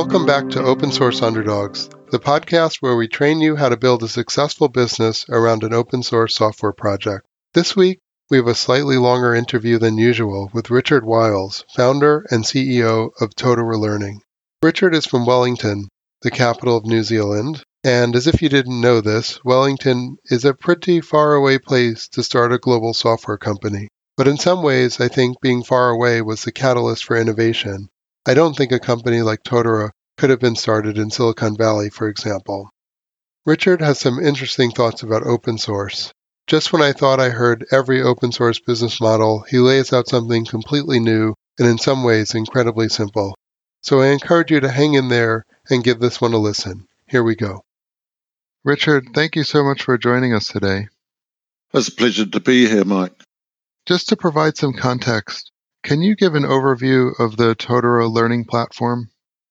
Welcome back to Open Source Underdogs, the podcast where we train you how to build a successful business around an open source software project. This week, we have a slightly longer interview than usual with Richard Wiles, founder and CEO of Totara Learning. Richard is from Wellington, the capital of New Zealand, and as if you didn't know this, Wellington is a pretty far away place to start a global software company. But in some ways, I think being far away was the catalyst for innovation. I don't think a company like Totara could have been started in Silicon Valley, for example. Richard has some interesting thoughts about open source. Just when I thought I heard every open source business model, he lays out something completely new and in some ways incredibly simple. So I encourage you to hang in there and give this one a listen. Here we go. Richard, thank you so much for joining us today. It's a pleasure to be here, Mike. Just to provide some context, can you give an overview of the Totara Learning platform?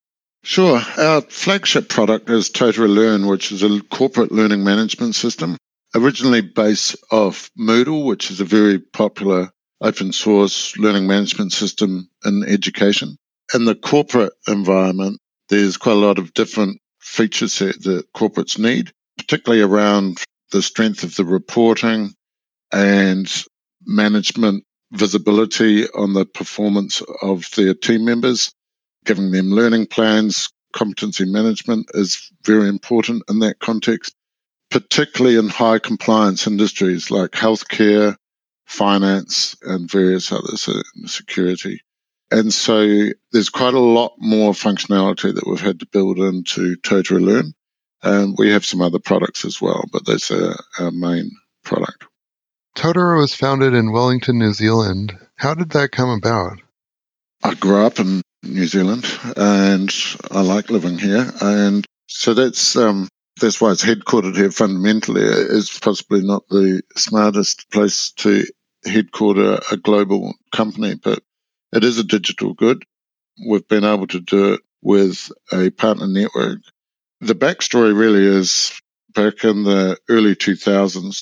Sure. Our flagship product is Totara Learn, which is a corporate learning management system, originally based off Moodle, which is a very popular open source learning management system in education. In the corporate environment, there's quite a lot of different features that corporates need, particularly around the strength of the reporting and management visibility on the performance of their team members. Giving them learning plans, competency management is very important in that context, particularly in high compliance industries like healthcare, finance, and various others, security. And so there's quite a lot more functionality that we've had to build into Totara Learn. And we have some other products as well, but that's our main product. Totara was founded in Wellington, New Zealand. How did that come about? I grew up in New Zealand and I like living here. And so that's why it's headquartered here fundamentally. It's possibly not the smartest place to headquarter a global company, but it is a digital good. We've been able to do it with a partner network. The backstory really is back in the early 2000s,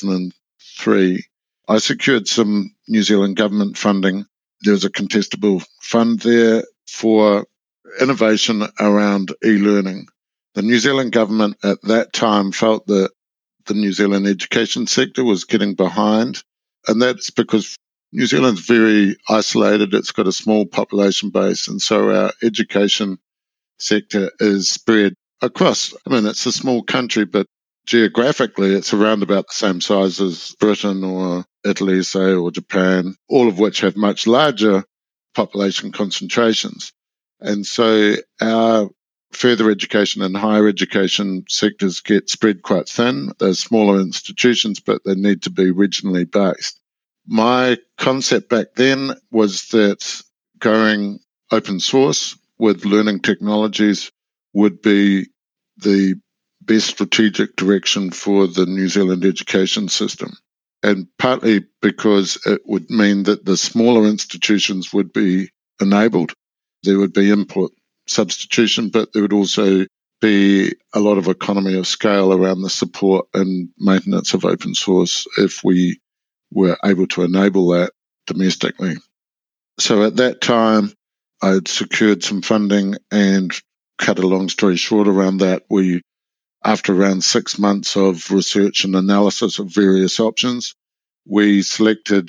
2003, I secured some New Zealand government funding. There was a contestable fund there for innovation around e-learning. The New Zealand government at that time felt that the New Zealand education sector was getting behind, and that's because New Zealand's very isolated. It's got a small population base, and so our education sector is spread across. It's a small country, but geographically it's around about the same size as Britain or Italy, say, or Japan, all of which have much larger population concentrations. And so our further education and higher education sectors get spread quite thin. They're smaller institutions, but they need to be regionally based. My concept back then was that going open source with learning technologies would be the best strategic direction for the New Zealand education system. And partly because it would mean that the smaller institutions would be enabled. There would be input substitution, but there would also be a lot of economy of scale around the support and maintenance of open source if we were able to enable that domestically. So at that time, I had secured some funding, and cut a long story short around that, after around 6 months of research and analysis of various options, we selected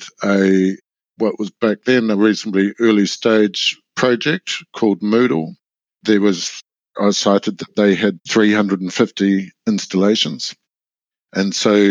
what was back then a reasonably early stage project called Moodle. I cited that they had 350 installations. And so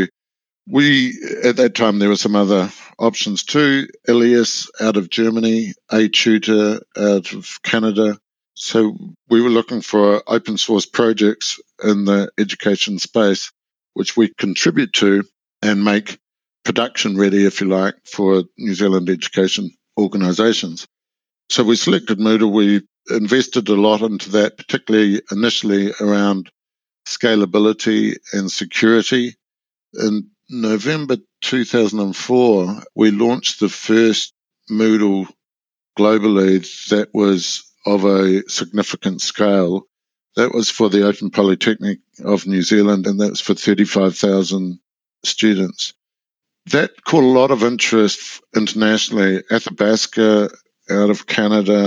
at that time, there were some other options too. Ilias out of Germany, aTutor out of Canada. So we were looking for open source projects in the education space, which we contribute to and make production ready, if you like, for New Zealand education organisations. So we selected Moodle. We invested a lot into that, particularly initially around scalability and security. In November 2004, we launched the first Moodle globally that was of a significant scale. That was for the Open Polytechnic of New Zealand, and that was for 35,000 students. That caught a lot of interest internationally. Athabasca out of Canada,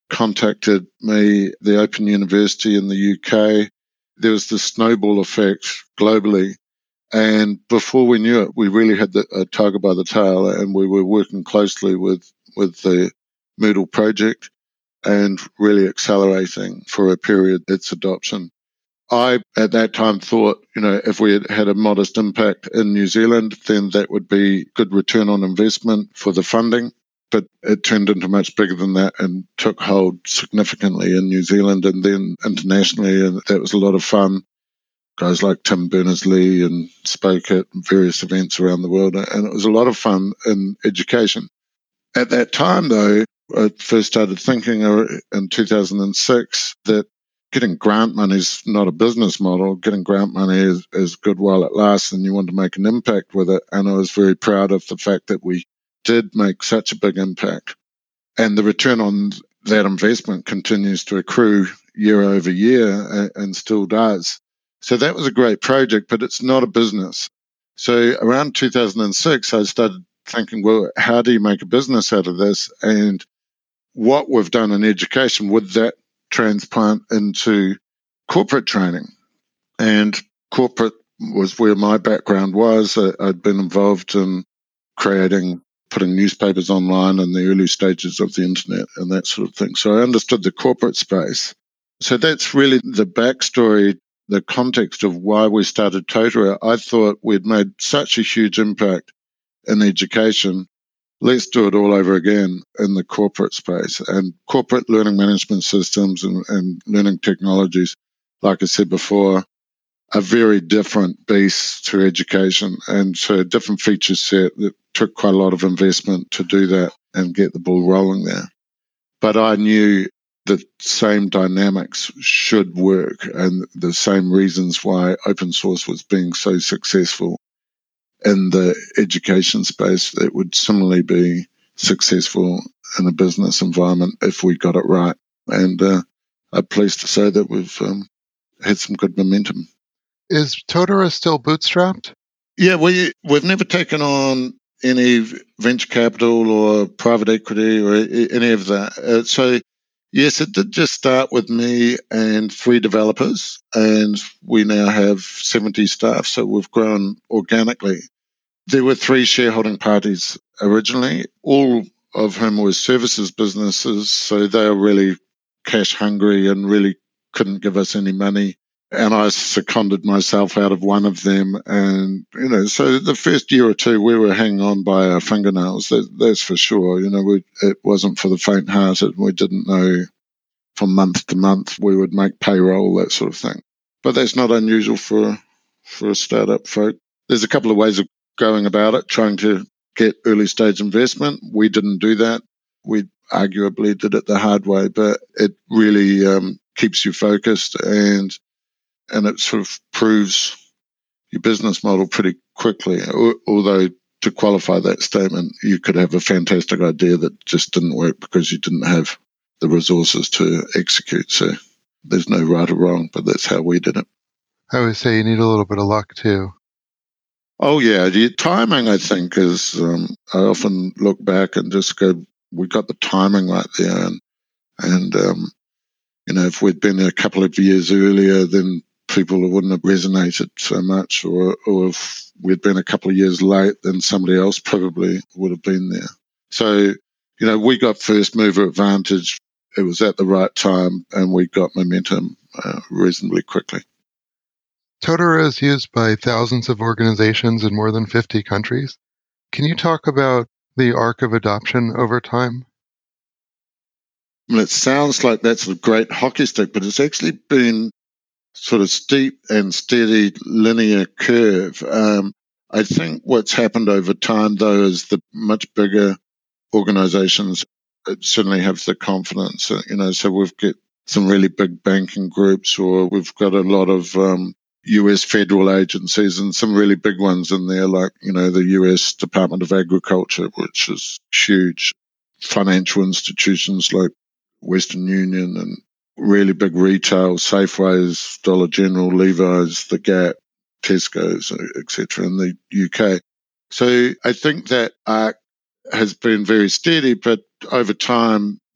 contacted me, the Open University in the UK. There was this snowball effect globally. And before we knew it, we really had a tiger by the tail, and we were working closely with the Moodle project and really accelerating for a period its adoption. I, at that time, thought, if we had a modest impact in New Zealand, then that would be good return on investment for the funding. But it turned into much bigger than that and took hold significantly in New Zealand and then internationally. And that was a lot of fun. Guys like Tim Berners-Lee and spoke at various events around the world. And it was a lot of fun in education. At that time, though, I first started thinking in 2006 that getting grant money is not a business model. Getting grant money is good while it lasts, and you want to make an impact with it. And I was very proud of the fact that we did make such a big impact. And the return on that investment continues to accrue year over year and still does. So that was a great project, but it's not a business. So around 2006, I started thinking, well, how do you make a business out of this? And what we've done in education, would that transplant into corporate training? And corporate was where my background was. I'd been involved in putting newspapers online in the early stages of the internet and that sort of thing. So I understood the corporate space. So that's really the backstory, the context of why we started Totara. I thought we'd made such a huge impact in education. Let's do it all over again in the corporate space. And corporate learning management systems and learning technologies, like I said before, a very different base to education, and so a different feature set that took quite a lot of investment to do that and get the ball rolling there. But I knew the same dynamics should work and the same reasons why open source was being so successful in the education space, it would similarly be successful in a business environment if we got it right. And I'm pleased to say that we've had some good momentum. Is Totara still bootstrapped? Yeah, we've never taken on any venture capital or private equity or any of that. So, yes, it did just start with me and 3 developers, and we now have 70 staff, so we've grown organically. There were 3 shareholding parties originally, all of whom were services businesses, so they were really cash hungry and really couldn't give us any money. And I seconded myself out of one of them. And, so the first year or two, we were hanging on by our fingernails. That's for sure. It wasn't for the faint-hearted. We didn't know from month to month we would make payroll, that sort of thing. But that's not unusual for a startup folk. There's a couple of ways of going about it, trying to get early stage investment. We didn't do that. We arguably did it the hard way, but it really keeps you focused and it sort of proves your business model pretty quickly. Although, to qualify that statement, you could have a fantastic idea that just didn't work because you didn't have the resources to execute. So there's no right or wrong, but that's how we did it. I always say you need a little bit of luck too. Oh, yeah. The timing, I think, is I often look back and just go, we got the timing right there. And if we'd been a couple of years earlier, then people wouldn't have resonated so much, or if we'd been a couple of years late, then somebody else probably would have been there. So, we got first mover advantage. It was at the right time, and we got momentum reasonably quickly. Totara is used by thousands of organizations in more than 50 countries. Can you talk about the arc of adoption over time? Well, it sounds like that's a great hockey stick, but it's actually been sort of steep and steady linear curve. I think what's happened over time, though, is the much bigger organizations certainly have the confidence. So we've got some really big banking groups, or we've got a lot of US federal agencies and some really big ones in there, like, the US Department of Agriculture, which is huge. Financial institutions like Western Union and really big retail, Safeways, Dollar General, Levi's, The Gap, Tesco's, etc. in the UK. So I think that arc has been very steady, but over time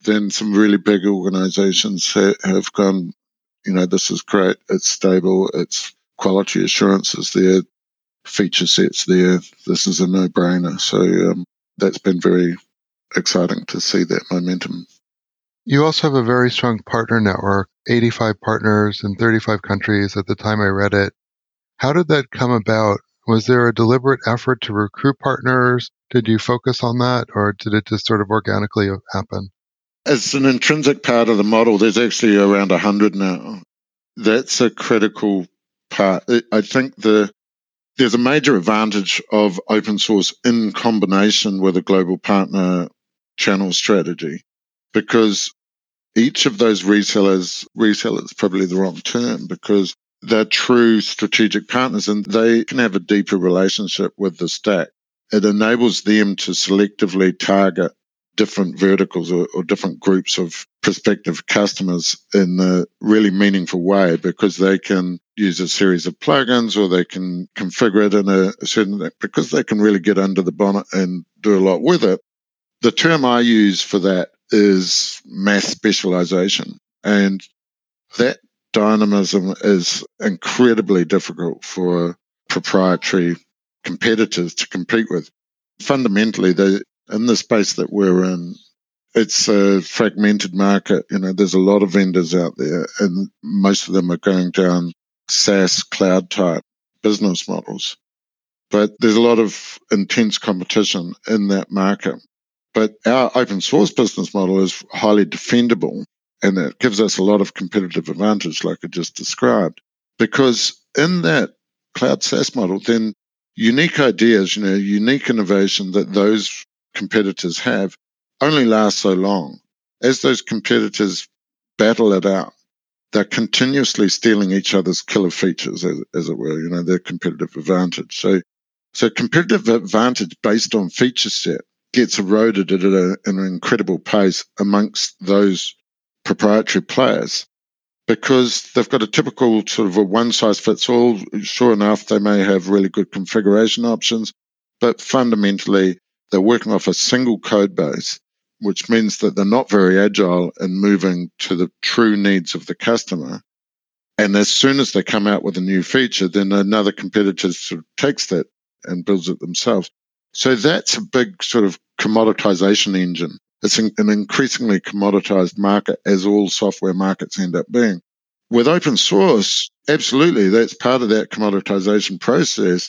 then some really big organizations have gone, this is great, it's stable, it's quality assurance is there, feature sets there, this is a no-brainer. So that's been very exciting to see that momentum. You also have a very strong partner network, 85 partners in 35 countries at the time I read it. How did that come about? Was there a deliberate effort to recruit partners? Did you focus on that, or did it just sort of organically happen? As an intrinsic part of the model, there's actually around 100 now. That's a critical part. I think there's a major advantage of open source in combination with a global partner channel strategy, because each of those resellers is probably the wrong term, because they're true strategic partners and they can have a deeper relationship with the stack. It enables them to selectively target different verticals or different groups of prospective customers in a really meaningful way, because they can use a series of plugins or they can configure it in a certain, because they can really get under the bonnet and do a lot with it. The term I use for that is mass specialization. And that dynamism is incredibly difficult for proprietary competitors to compete with. Fundamentally, in the space that we're in, it's a fragmented market. There's a lot of vendors out there, and most of them are going down SaaS cloud type business models. But there's a lot of intense competition in that market. But our open source business model is highly defendable, and it gives us a lot of competitive advantage, like I just described. Because in that cloud SaaS model, then unique ideas, unique innovation that those competitors have only last so long. As those competitors battle it out, they're continuously stealing each other's killer features, as it were, their competitive advantage. So competitive advantage based on feature set gets eroded at an incredible pace amongst those proprietary players, because they've got a typical sort of a one-size-fits-all. Sure enough, they may have really good configuration options, but fundamentally, they're working off a single code base, which means that they're not very agile in moving to the true needs of the customer. And as soon as they come out with a new feature, then another competitor sort of takes that and builds it themselves. So that's a big sort of commoditization engine. It's an increasingly commoditized market, as all software markets end up being. With open source, absolutely, that's part of that commoditization process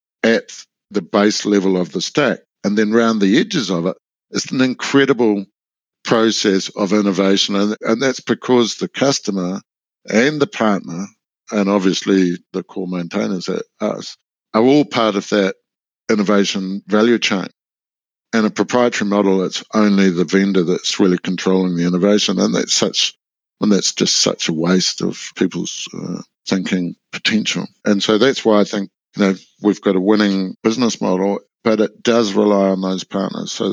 at the base level of the stack. And then round the edges of it, it's an incredible process of innovation. And that's because the customer and the partner, and obviously the core maintainers, us, are all part of that innovation value chain. And a proprietary model, it's only the vendor that's really controlling the innovation. And that's just such a waste of people's thinking potential. And so that's why I think, we've got a winning business model, but it does rely on those partners. So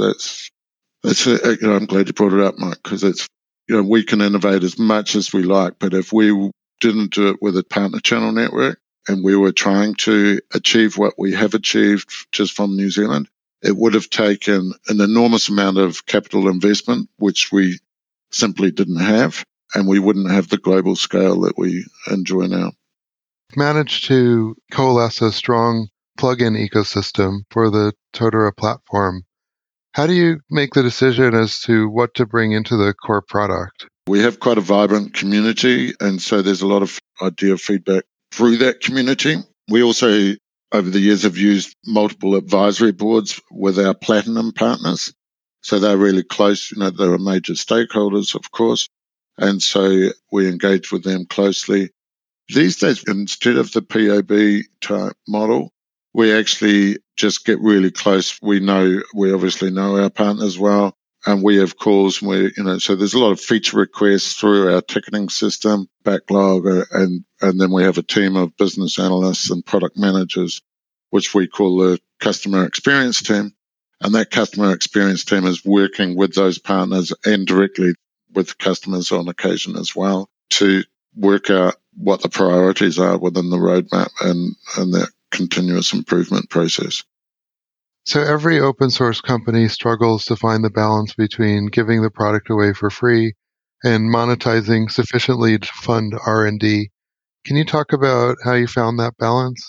I'm glad you brought it up, Mike, because it's, we can innovate as much as we like, but if we didn't do it with a partner channel network and we were trying to achieve what we have achieved just from New Zealand, it would have taken an enormous amount of capital investment, which we simply didn't have, and we wouldn't have the global scale that we enjoy now. Managed to coalesce a strong plugin ecosystem for the Totara platform. How do you make the decision as to what to bring into the core product? We have quite a vibrant community, and so there's a lot of idea feedback through that community. We also, over the years, have used multiple advisory boards with our platinum partners. So they're really close. They're major stakeholders, of course. And so we engage with them closely. These days, instead of the POB type model, we actually just get really close. We obviously know our partners well, and we have calls. So there's a lot of feature requests through our ticketing system, backlog, and then we have a team of business analysts and product managers, which we call the customer experience team. And that customer experience team is working with those partners and directly with customers on occasion as well to work out what the priorities are within the roadmap and that continuous improvement process. So every open source company struggles to find the balance between giving the product away for free and monetizing sufficiently to fund R&D. Can you talk about how you found that balance?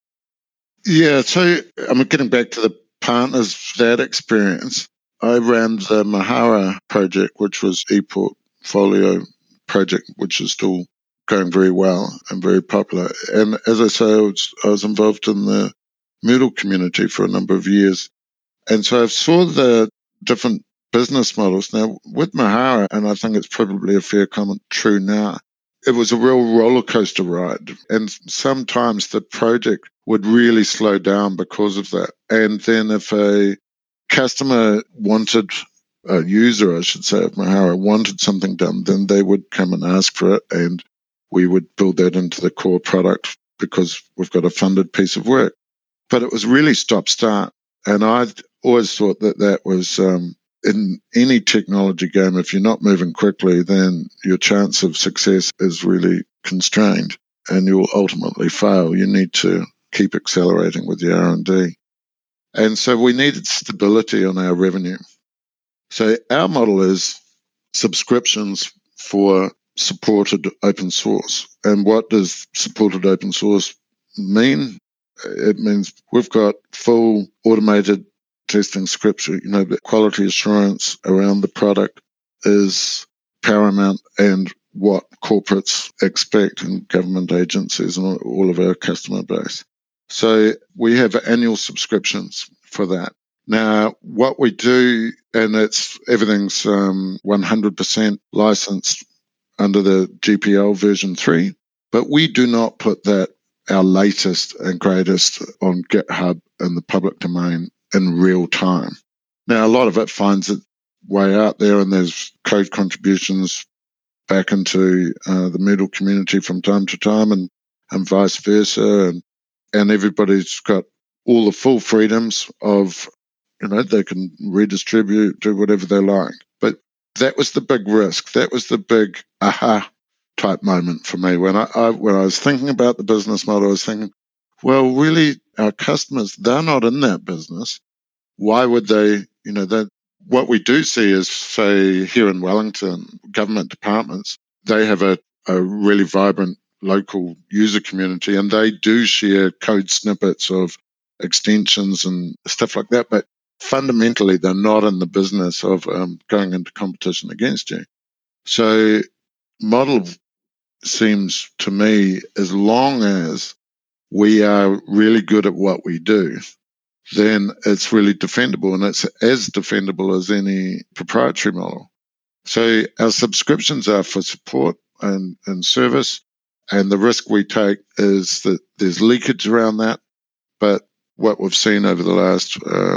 Yeah, so I'm getting back to the partners, that experience. I ran the Mahara project, which was ePortfolio project, which is still going very well and very popular. And as I say, I was involved in the Moodle community for a number of years. And so I saw the different business models. Now, with Mahara, and I think it's probably a fair comment true now, it was a real roller coaster ride. And sometimes the project would really slow down because of that. And then if a customer wanted, a user, I should say, of Mahara wanted something done, then they would come and ask for it. And we would build that into the core product because we've got a funded piece of work. But it was really stop start. And I always thought that was in any technology game, if you're not moving quickly, then your chance of success is really constrained and you'll ultimately fail. You need to keep accelerating with your R&D. And so we needed stability on our revenue. So our model is subscriptions for supported open source. And what does supported open source mean? It means we've got full automated testing scripts. The quality assurance around the product is paramount, and what corporates expect and government agencies and all of our customer base. So we have annual subscriptions for that. Now, what we do, and everything's 100% licensed under the GPL version 3, but we do not put that, our latest and greatest, on GitHub in the public domain in real time. Now, a lot of it finds its way out there, and there's code contributions back into the Moodle community from time to time, and vice versa, and everybody's got all the full freedoms of, they can redistribute, do whatever they like. But that was the big risk. That was the big aha type moment for me. When I was thinking about the business model, I was thinking, well, really, our customers, they're not in that business. Why would they, what we do see is, say, here in Wellington, government departments, they have a really vibrant local user community, and they do share code snippets of extensions and stuff like that. But fundamentally, they're not in the business of going into competition against you. So model seems to me, as long as we are really good at what we do, then it's really defendable, and it's as defendable as any proprietary model. So our subscriptions are for support and service, and the risk we take is that there's leakage around that. But what we've seen over the last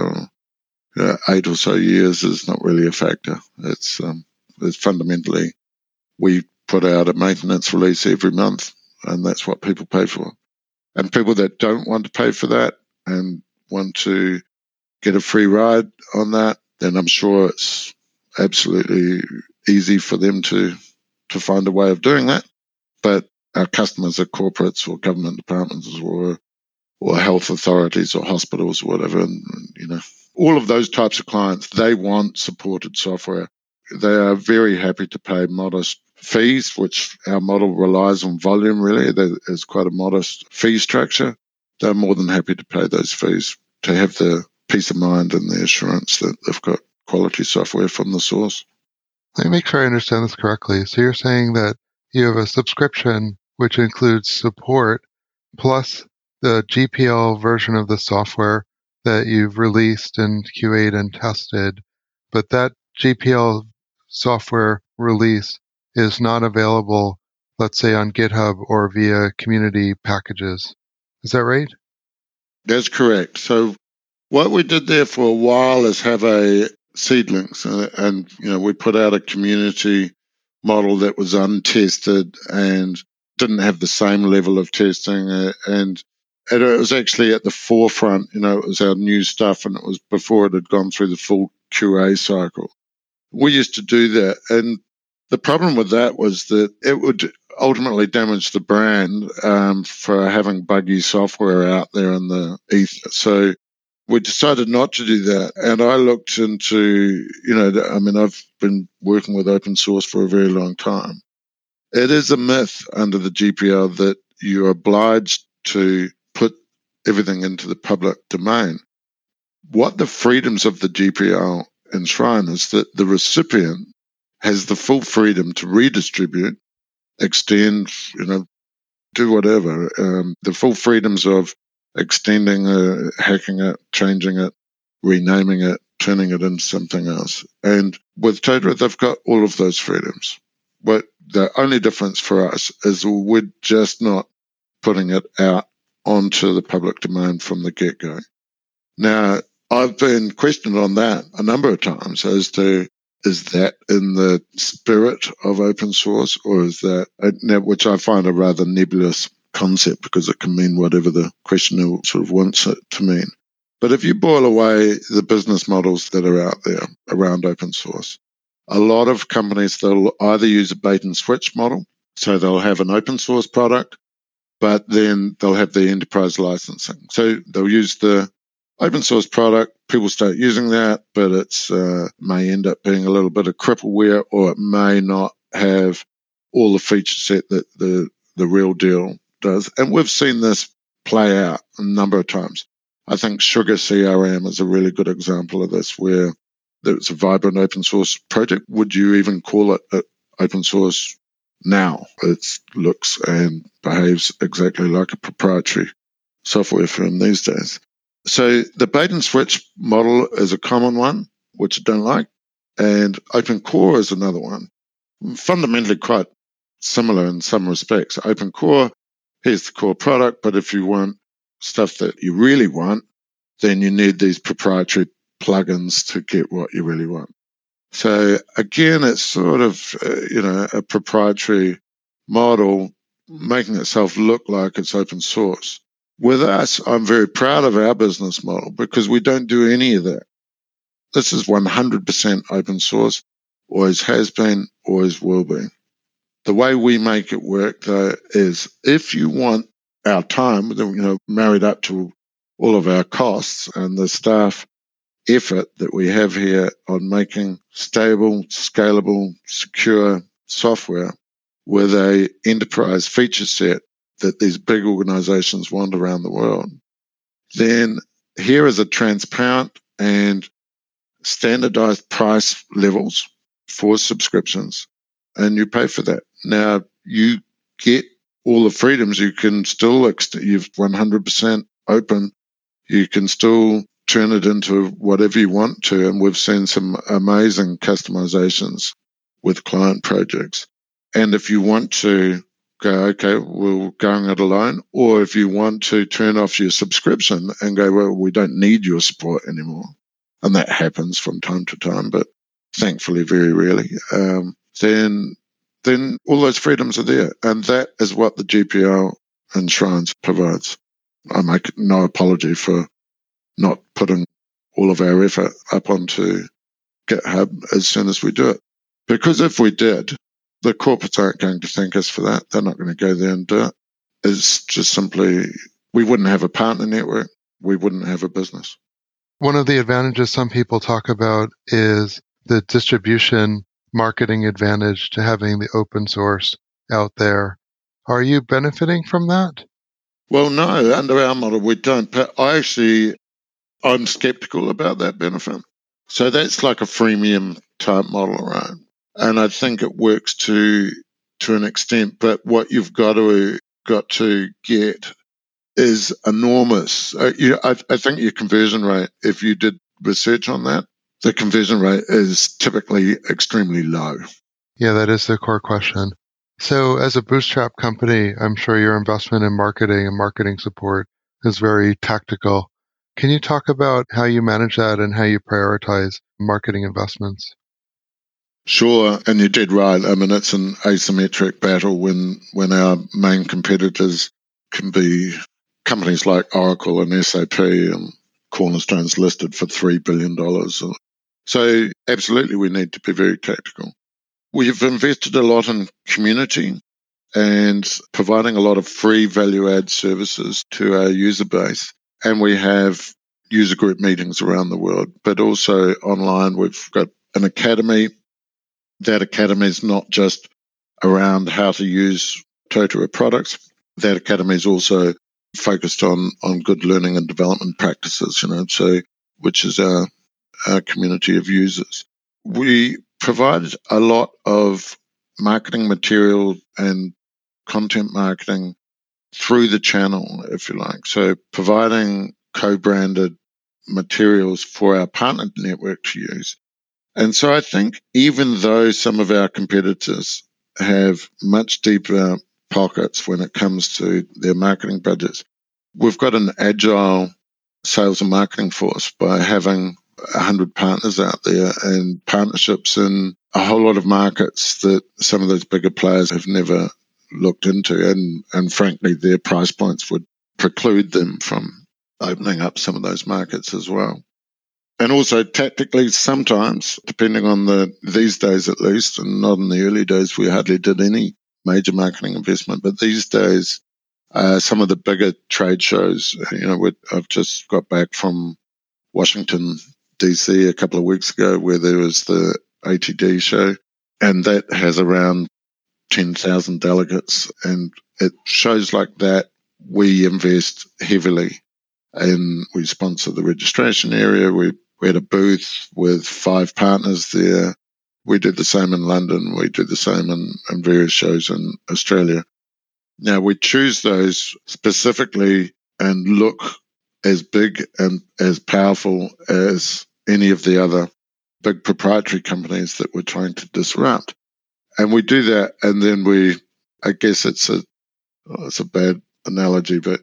8 or so years is not really a factor. It's fundamentally, we put out a maintenance release every month, and that's what people pay for. And people that don't want to pay for that and want to get a free ride on that, then I'm sure it's absolutely easy for them to find a way of doing that. But our customers are corporates or government departments or health authorities or hospitals or whatever. And, all of those types of clients, they want supported software. They are very happy to pay modest fees, which our model relies on volume, really. There is quite a modest fee structure. They're more than happy to pay those fees to have the peace of mind and the assurance that they've got quality software from the source. Let me make sure I understand this correctly. So you're saying that you have a subscription which includes support plus the GPL version of the software that you've released and QA'd and tested, but that GPL software release is not available, let's say, on GitHub or via community packages. Is that right? That's correct. So what we did there for a while is have a seedlings, and we put out a community model that was untested and didn't have the same level of testing, and it was actually at the forefront. It was our new stuff, and it was before it had gone through the full QA cycle. We used to do that, and the problem with that was that it would ultimately damage the brand for having buggy software out there in the ether. So we decided not to do that. And I looked into, I've been working with open source for a very long time. It is a myth under the GPL that you're obliged to put everything into the public domain. What the freedoms of the GPL enshrine is that the recipient has the full freedom to redistribute, extend, do whatever. The full freedoms of extending, hacking it, changing it, renaming it, turning it into something else. And with Totara, they've got all of those freedoms. But the only difference for us is we're just not putting it out onto the public domain from the get-go. Now, I've been questioned on that a number of times as to, is that in the spirit of open source, or is that, which I find a rather nebulous concept because it can mean whatever the questioner sort of wants it to mean. But if you boil away the business models that are out there around open source, a lot of companies, they'll either use a bait and switch model, so they'll have an open source product, but then they'll have the enterprise licensing. So they'll use the open source product, people start using that, but it's may end up being a little bit of crippleware, or it may not have all the feature set that the real deal does. And we've seen this play out a number of times. I think Sugar CRM is a really good example of this, where it's a vibrant open source project. Would you even call it open source now? It looks and behaves exactly like a proprietary software firm these days. So the bait and switch model is a common one, which I don't like, and Open Core is another one. Fundamentally quite similar in some respects. Open Core, here's the core product, but if you want stuff that you really want, then you need these proprietary plugins to get what you really want. So again, it's sort of, a proprietary model making itself look like it's open source. With us, I'm very proud of our business model because we don't do any of that. This is 100% open source, always has been, always will be. The way we make it work, though, is if you want our time, married up to all of our costs and the staff effort that we have here on making stable, scalable, secure software with a enterprise feature set that these big organizations want around the world, then here is a transparent and standardized price levels for subscriptions, and you pay for that. Now, you get all the freedoms. You can still, you've 100% open. You can still turn it into whatever you want to, and we've seen some amazing customizations with client projects. And if you want to go, okay, we're going it alone, or if you want to turn off your subscription and go, well, we don't need your support anymore, and that happens from time to time, but thankfully very rarely, then all those freedoms are there, and that is what the GPL enshrines provides. I make no apology for not putting all of our effort up onto GitHub as soon as we do it, because if we did, the corporates aren't going to thank us for that. They're not going to go there and do it. It's just simply, we wouldn't have a partner network. We wouldn't have a business. One of the advantages some people talk about is the distribution marketing advantage to having the open source out there. Are you benefiting from that? Well, no, under our model, we don't. But I'm skeptical about that benefit. So that's like a freemium type model, right? And I think it works to an extent, but what you've got to get is enormous. I think your conversion rate, if you did research on that, the conversion rate is typically extremely low. Yeah, that is the core question. So as a bootstrap company, I'm sure your investment in marketing and marketing support is very tactical. Can you talk about how you manage that and how you prioritize marketing investments? Sure, and you did right. I mean, it's an asymmetric battle when our main competitors can be companies like Oracle and SAP, and Cornerstone's listed for $3 billion. So absolutely, we need to be very tactical. We've invested a lot in community and providing a lot of free value-add services to our user base. And we have user group meetings around the world, but also online. We've got an academy. That academy is not just around how to use Totara products. That academy is also focused on good learning and development practices, so which is our community of users. We provide a lot of marketing material and content marketing through the channel, if you like. So providing co-branded materials for our partner network to use. And so I think even though some of our competitors have much deeper pockets when it comes to their marketing budgets, we've got an agile sales and marketing force by having 100 partners out there and partnerships in a whole lot of markets that some of those bigger players have never looked into. And frankly, their price points would preclude them from opening up some of those markets as well. And also tactically, sometimes, depending on these days at least, and not in the early days, we hardly did any major marketing investment. But these days, some of the bigger trade shows, I've just got back from Washington, DC a couple of weeks ago, where there was the ATD show, and that has around 10,000 delegates. And it shows like that we invest heavily, and we sponsor the registration area. We had a booth with 5 partners there. We did the same in London. We did the same in various shows in Australia. Now, we choose those specifically and look as big and as powerful as any of the other big proprietary companies that we're trying to disrupt. And we do that, and then I guess it's a bad analogy, but,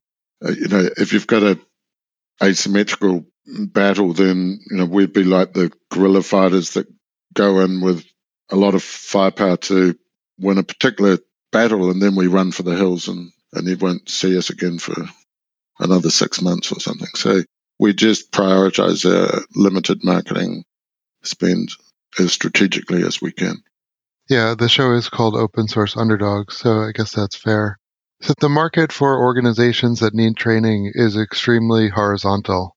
if you've got a asymmetrical battle, then, we'd be like the guerrilla fighters that go in with a lot of firepower to win a particular battle, and then we run for the hills and you won't see us again for another 6 months or something. So we just prioritize our limited marketing spend as strategically as we can. Yeah, the show is called Open Source Underdogs, so I guess that's fair. So the market for organizations that need training is extremely horizontal.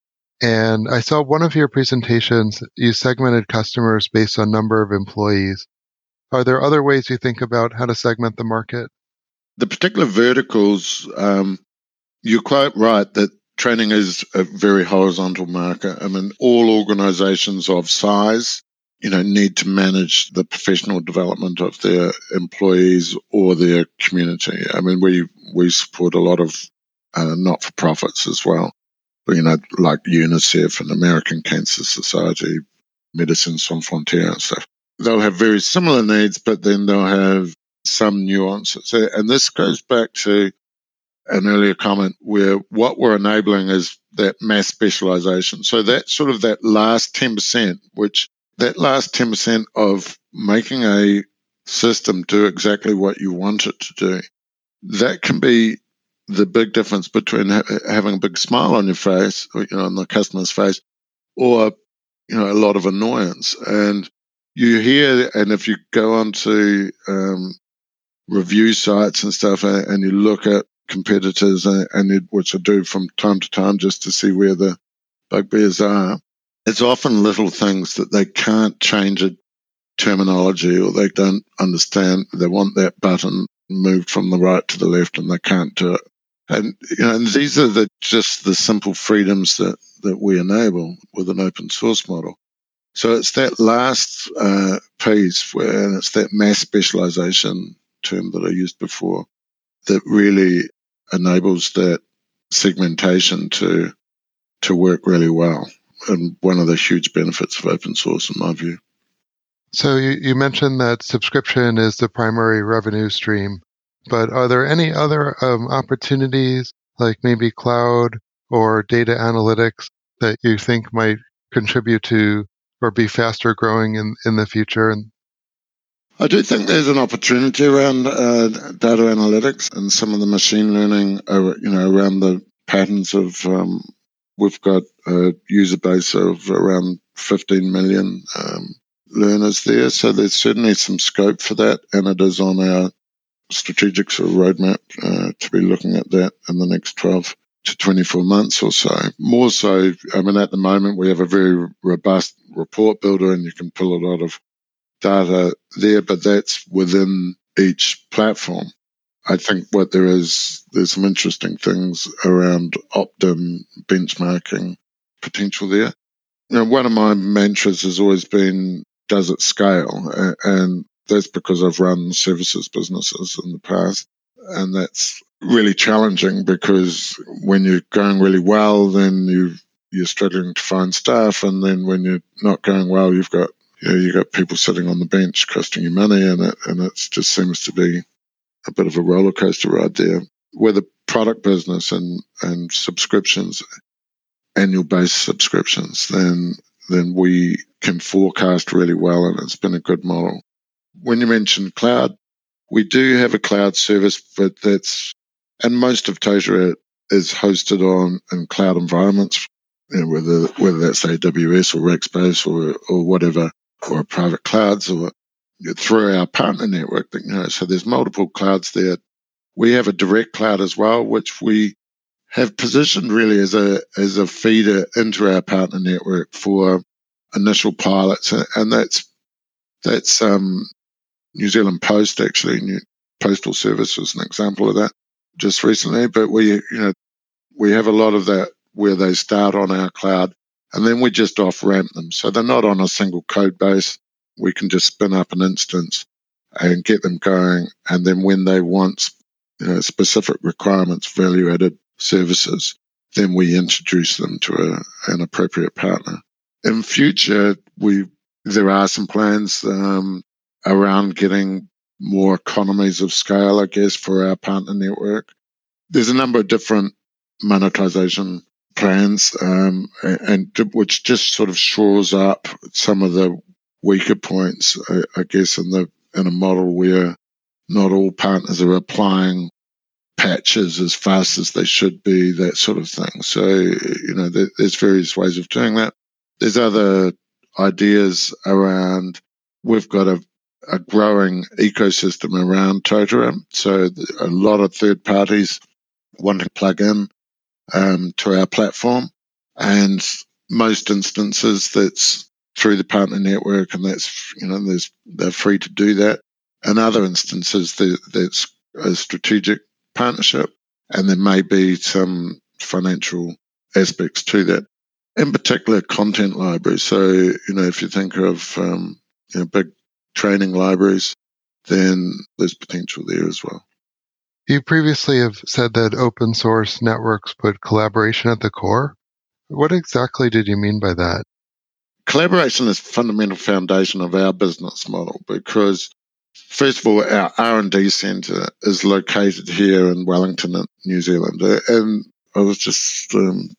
And I saw one of your presentations, you segmented customers based on number of employees. Are there other ways you think about how to segment the market? The particular verticals, you're quite right that training is a very horizontal market. I mean, all organizations of size, need to manage the professional development of their employees or their community. I mean, we support a lot of not-for-profits as well, like UNICEF and American Cancer Society, Médecins Sans Frontières and stuff. They'll have very similar needs, but then they'll have some nuances. And this goes back to an earlier comment where what we're enabling is that mass specialization. So that sort of that last 10%, that last 10% of making a system do exactly what you want it to do, that can be the big difference between having a big smile on your face, on the customer's face, or, a lot of annoyance. And you hear, and if you go onto review sites and stuff, and you look at competitors, which I do from time to time just to see where the bugbears are, it's often little things that they can't change a terminology, or they don't understand. They want that button moved from the right to the left, and they can't do it. And and these are just the simple freedoms that we enable with an open source model. So it's that last piece and it's that mass specialization term that I used before that really enables that segmentation to work really well. And one of the huge benefits of open source, in my view. So you mentioned that subscription is the primary revenue stream, but are there any other opportunities, like maybe cloud or data analytics, that you think might contribute to or be faster growing in the future? I do think there's an opportunity around data analytics and some of the machine learning, around the patterns of. We've got a user base of around 15 million learners there, so there's certainly some scope for that, and it is on our strategic sort of roadmap to be looking at that in the next 12 to 24 months or so. More so, I mean, at the moment, we have a very robust report builder and you can pull a lot of data there, but that's within each platform. I think what there's some interesting things around opt-in benchmarking potential there. One of my mantras has always been, does it scale? And that's because I've run services businesses in the past. And that's really challenging because when you're going really well, then you're struggling to find staff. And then when you're not going well, you've got people sitting on the bench costing you money, and it just seems to be a bit of a roller coaster ride there. With a product business and subscriptions, annual based subscriptions, then we can forecast really well, and it's been a good model. When you mentioned cloud, we do have a cloud service, but and most of Totara is hosted in cloud environments, whether that's AWS or Rackspace or whatever, or private clouds, or through our partner network. So there's multiple clouds there. We have a direct cloud as well, which we have positioned really as a feeder into our partner network for initial pilots, and that's New Zealand Post, actually. Postal Service was an example of that just recently. But we have a lot of that where they start on our cloud, and then we just off-ramp them, so they're not on a single code base. We can just spin up an instance and get them going, and then when they want specific requirements, value-added services, then we introduce them to an appropriate partner. In future, there are some plans around getting more economies of scale, I guess, for our partner network. There's a number of different monetization plans, and which just sort of shores up some of the weaker points, I guess, in a model where not all partners are applying patches as fast as they should be, that sort of thing. So, there's various ways of doing that. There's other ideas around, we've got a growing ecosystem around Totara. So a lot of third parties want to plug in to our platform, and most instances that's through the partner network, and that's, they're free to do that. And other instances that's a strategic partnership, and there may be some financial aspects to that. In particular, content libraries. So, if you think of big training libraries, then there's potential there as well. You previously have said that open source networks put collaboration at the core. What exactly did you mean by that? Collaboration is the fundamental foundation of our business model because, first of all, our R&D centre is located here in Wellington, New Zealand. And I was just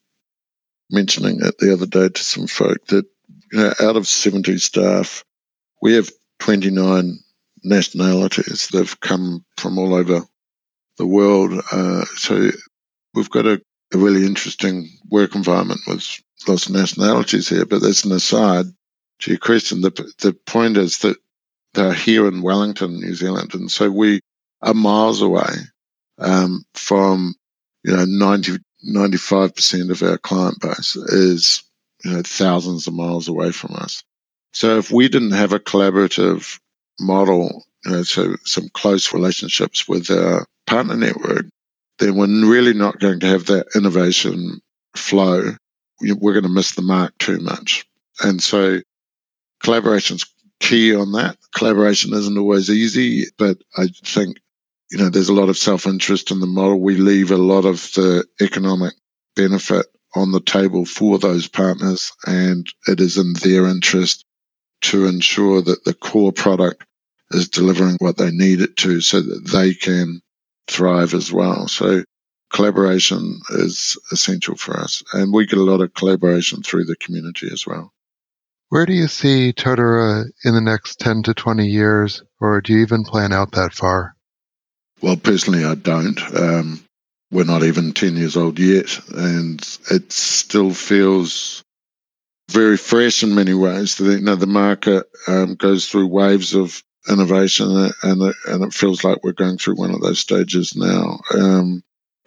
mentioning it the other day to some folk that, out of 70 staff, we have 29 nationalities that have come from all over the world. So we've got a really interesting work environment with lots of nationalities here. But as an aside to your question, the point is that they're here in Wellington, New Zealand, and so we are miles away from 95% of our client base is thousands of miles away from us. So if we didn't have a collaborative model, so some close relationships with our partner network, then we're really not going to have that innovation flow. We're going to miss the mark too much. And so collaboration's key on that. Collaboration isn't always easy, but I think, there's a lot of self-interest in the model. We leave a lot of the economic benefit on the table for those partners, and it is in their interest to ensure that the core product is delivering what they need it to so that they can thrive as well. So collaboration is essential for us, and we get a lot of collaboration through the community as well. Where do you see Totara in the next 10 to 20 years, or do you even plan out that far? Well, personally, I don't. We're not even 10 years old yet, and it still feels very fresh in many ways. The market goes through waves of innovation, and it feels like we're going through one of those stages now.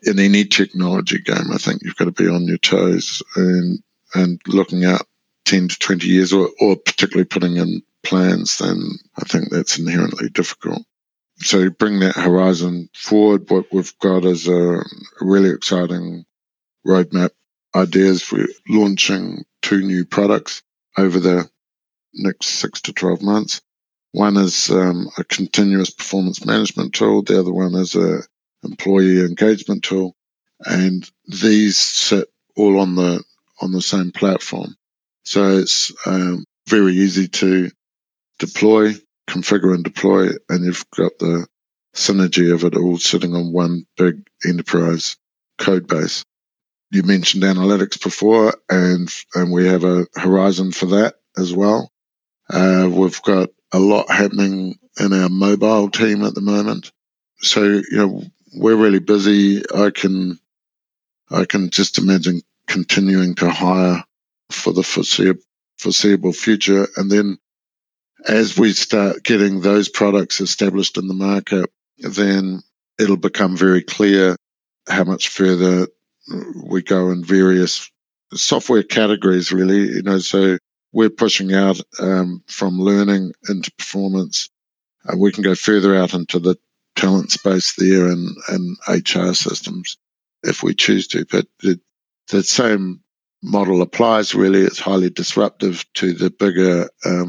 in any technology game, I think you've got to be on your toes and looking out 10 to 20 years or particularly putting in plans, then I think that's inherently difficult. So bring that horizon forward. What we've got is a really exciting roadmap ideas. We're launching 2 new products over the next 6 to 12 months. One is a continuous performance management tool. The other one is a employee engagement tool. And these sit all on the same platform. So it's very easy to deploy, configure and deploy, and you've got the synergy of it all sitting on one big enterprise code base. You mentioned analytics before, and we have a horizon for that as well. We've got a lot happening in our mobile team at the moment. So, we're really busy. I can just imagine continuing to hire for the foreseeable future. And then as we start getting those products established in the market, then it'll become very clear how much further we go in various software categories, really. So we're pushing out from learning into performance. We can go further out into the talent space there and HR systems if we choose to. But the same model applies, really. It's highly disruptive to the bigger.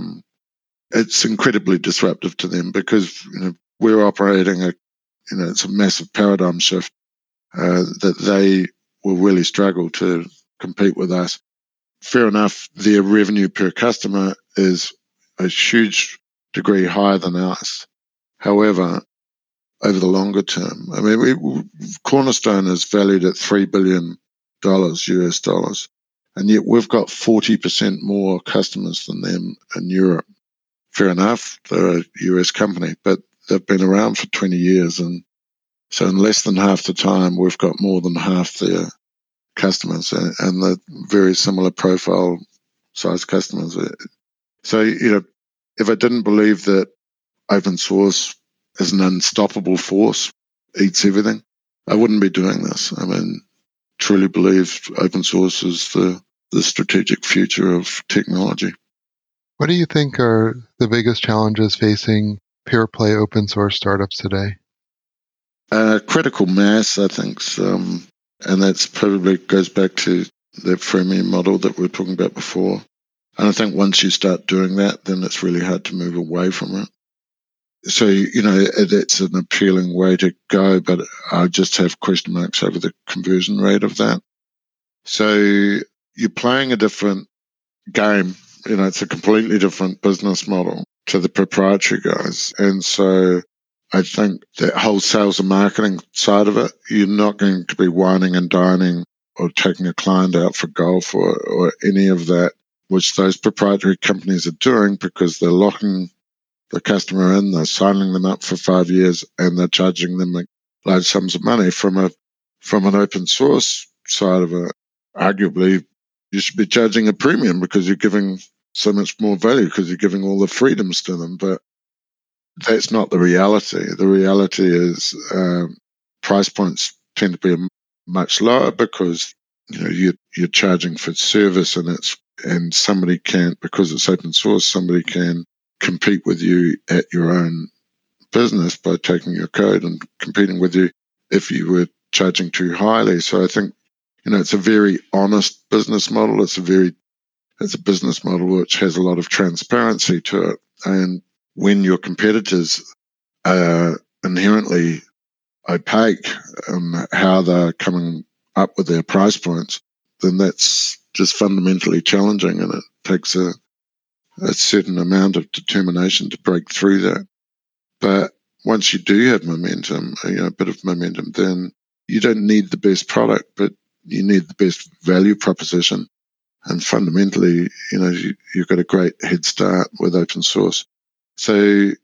It's incredibly disruptive to them because we're operating it's a massive paradigm shift that they will really struggle to compete with us. Fair enough, their revenue per customer is a huge degree higher than ours. However, over the longer term, Cornerstone is valued at $3 billion US dollars, and yet we've got 40% more customers than them in Europe. Fair enough, they're a US company, but they've been around for 20 years, and so in less than half the time, we've got more than half their customers, and they're very similar profile size customers. So, if I didn't believe that open source is an unstoppable force, eats everything, I wouldn't be doing this. Truly believe open source is the strategic future of technology. What do you think are the biggest challenges facing pure play open source startups today? Critical mass, I think, and that's probably goes back to the freemium model that we were talking about before. And I think once you start doing that, then it's really hard to move away from it. So, it's an appealing way to go, but I just have question marks over the conversion rate of that. So you're playing a different game. It's a completely different business model to the proprietary guys. And so I think that whole sales and marketing side of it, you're not going to be whining and dining or taking a client out for golf or any of that, which those proprietary companies are doing because they're locking the customer in, they're signing them up for 5 years, and they're charging them large sums of money. From an open source side of it, arguably you should be charging a premium because you're giving so much more value because you're giving all the freedoms to them. But that's not the reality. The reality is price points tend to be much lower because you're charging for service, and somebody can't, because it's open source, somebody can compete with you at your own business by taking your code and competing with you if you were charging too highly. So I think it's a very honest business model. It's a business model which has a lot of transparency to it. And when your competitors are inherently opaque in how they're coming up with their price points, then that's just fundamentally challenging, and it takes a certain amount of determination to break through that. But once you do have momentum, a bit of momentum, then you don't need the best product, but you need the best value proposition. And fundamentally, you've got a great head start with open source. So you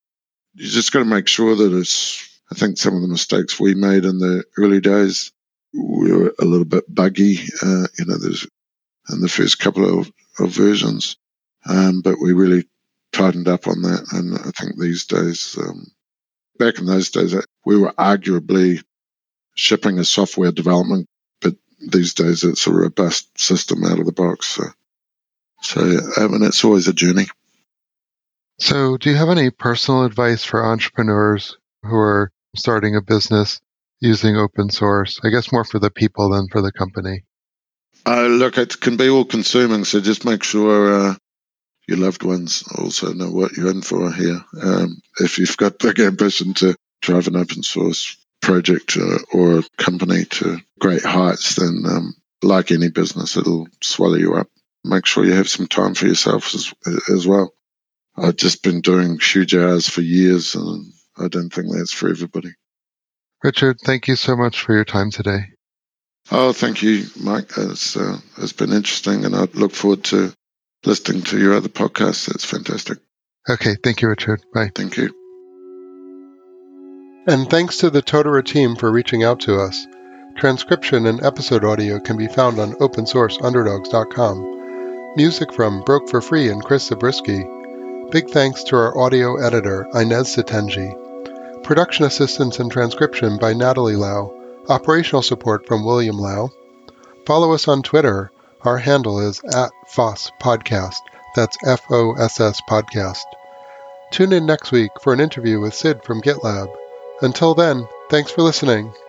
just got to make sure that I think some of the mistakes we made in the early days were a little bit buggy, there's in the first couple of versions. But we really tightened up on that. And I think these days, back in those days, we were arguably shipping is software development, but these days it's a robust system out of the box. So I mean, it's always a journey. So do you have any personal advice for entrepreneurs who are starting a business using open source? I guess more for the people than for the company. Look, it can be all consuming, so just make sure your loved ones also know what you're in for here. If you've got big ambition to drive an open source project or a company to great heights, then like any business, it'll swallow you up. Make sure you have some time for yourself as well. I've just been doing huge hours for years, and I don't think that's for everybody. Richard, thank you so much for your time today. Oh, thank you, Mike. It's been interesting, and I look forward to listening to your other podcasts. It's fantastic. Okay, thank you, Richard. Bye. Thank you. And thanks to the Totara team for reaching out to us. Transcription and episode audio can be found on opensourceunderdogs.com. Music from Broke for Free and Chris Zabriskie. Big thanks to our audio editor, Inez Satenji. Production assistance and transcription by Natalie Lau. Operational support from William Lau. Follow us on Twitter. Our handle is @FOSS Podcast. That's FOSS Podcast. Tune in next week for an interview with Sid from GitLab. Until then, thanks for listening.